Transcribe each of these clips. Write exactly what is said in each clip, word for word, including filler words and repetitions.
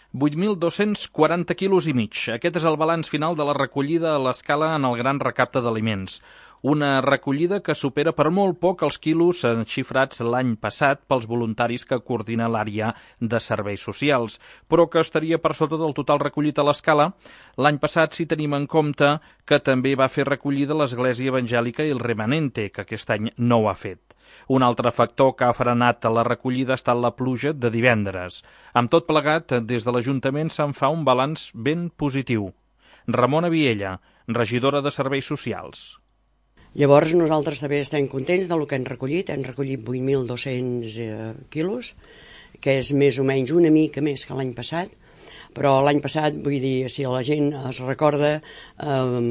vuit mil dos-cents quaranta quilos i mig. Aquest és el balanç final de la recollida a l'escala en el gran recapte d'aliments. Una recollida que supera per molt poc els quilos xifrats l'any passat pels voluntaris que coordina l'àrea de serveis socials, però que estaria per sota del total recollit a l'escala l'any passat si tenim en compte que també va fer recollida l'Església Evangèlica i el Remanente, que aquest any no ho ha fet. Un altre factor que ha frenat la recollida ha estat la pluja de divendres. Amb tot plegat, des de l'Ajuntament se'n fa un balanç ben positiu. Ramona Viella, regidora de Serveis Socials. Llavors nosaltres també estem contents del que hem recollit. Hem recollit vuit mil dos-cents eh, quilos, que és més o menys una mica més que l'any passat, però l'any passat, vull dir, si la gent es recorda eh,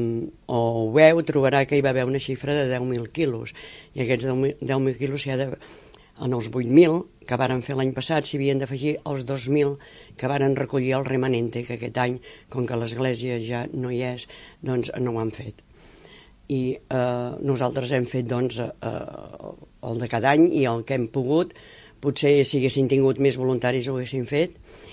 o ho veu, trobarà que hi va haver una xifra de deu mil quilos, i aquests deu mil quilos s'hi ha de... En els vuit mil que varen fer l'any passat s'hi havien d'afegir els dos mil que varen recollir el Remanente, que aquest any, com que l'església ja no hi és, doncs no ho han fet. I eh, nosaltres hem fet doncs, eh, el de cada any i el que hem pogut. Potser si haguessin tingut més voluntaris ho haguessin fet.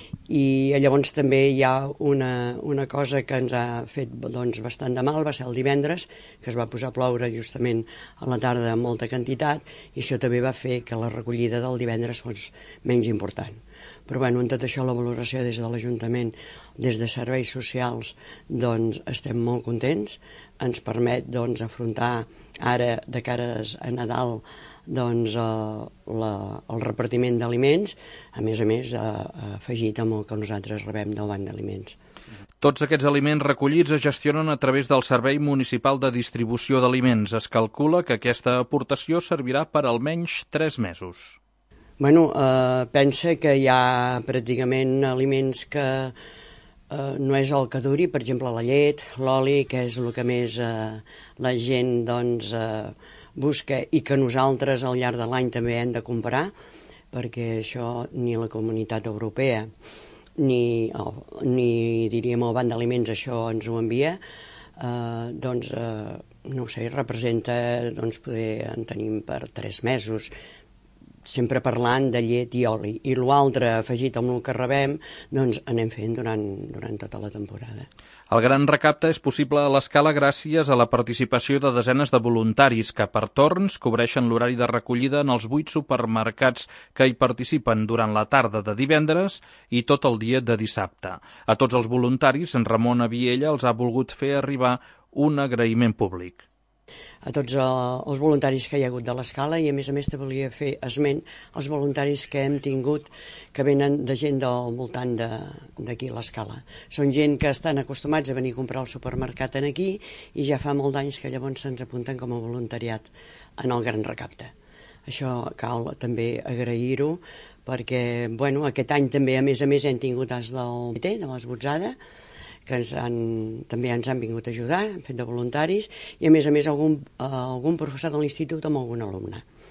I llavors també hi ha una, una cosa que ens ha fet doncs, bastant de mal, va ser el divendres, que es va posar a ploure justament a la tarda amb molta quantitat, i això també va fer que la recollida del divendres fos menys important. Però bueno, en tot això la valoració des de l'Ajuntament, des de serveis socials, doncs estem molt contents. Ens permet doncs, afrontar ara de cares a Nadal doncs, eh, la, el repartiment d'aliments, a més a més eh, afegit amb el que nosaltres rebem del Banc d'Aliments. Tots aquests aliments recollits es gestionen a través del Servei Municipal de Distribució d'Aliments. Es calcula que aquesta aportació servirà per almenys tres mesos. Bueno, eh, pensa que hi ha pràcticament aliments que eh, no és el que duri, per exemple la llet, l'oli, que és el que més eh, la gent doncs, eh, busca i que nosaltres al llarg de l'any també hem de comprar, perquè això ni la Comunitat Europea ni, oh, ni diríem el Banc d'Aliments això ens ho envia, eh, doncs eh, no ho sé, representa, doncs poder en tenim per tres mesos, sempre parlant de llet i oli, i l'altre afegit amb el que rebem, doncs anem fent durant, durant tota la temporada. El gran recapte és possible a l'escala gràcies a la participació de desenes de voluntaris que per torns cobreixen l'horari de recollida en els vuit supermercats que hi participen durant la tarda de divendres i tot el dia de dissabte. A tots els voluntaris, en Ramona Viella els ha volgut fer arribar un agraïment públic. A tots els voluntaris que hi ha hagut de l'escala, i a més a més te volia fer esment als voluntaris que hem tingut que venen de gent del voltant d'aquí a l'escala. Són gent que estan acostumats a venir a comprar al supermercat en aquí i ja fa molt d'anys que llavors se'ns apunten com a voluntariat en el gran recapte. Això cal també agrair-ho perquè bueno, aquest any també a més a més hem tingut els del P T, de l'Esbotzada, que ens han, també ens han vingut a ajudar, han fet de voluntaris, i a més a més algun, eh, algun professor de l'institut amb algun alumne.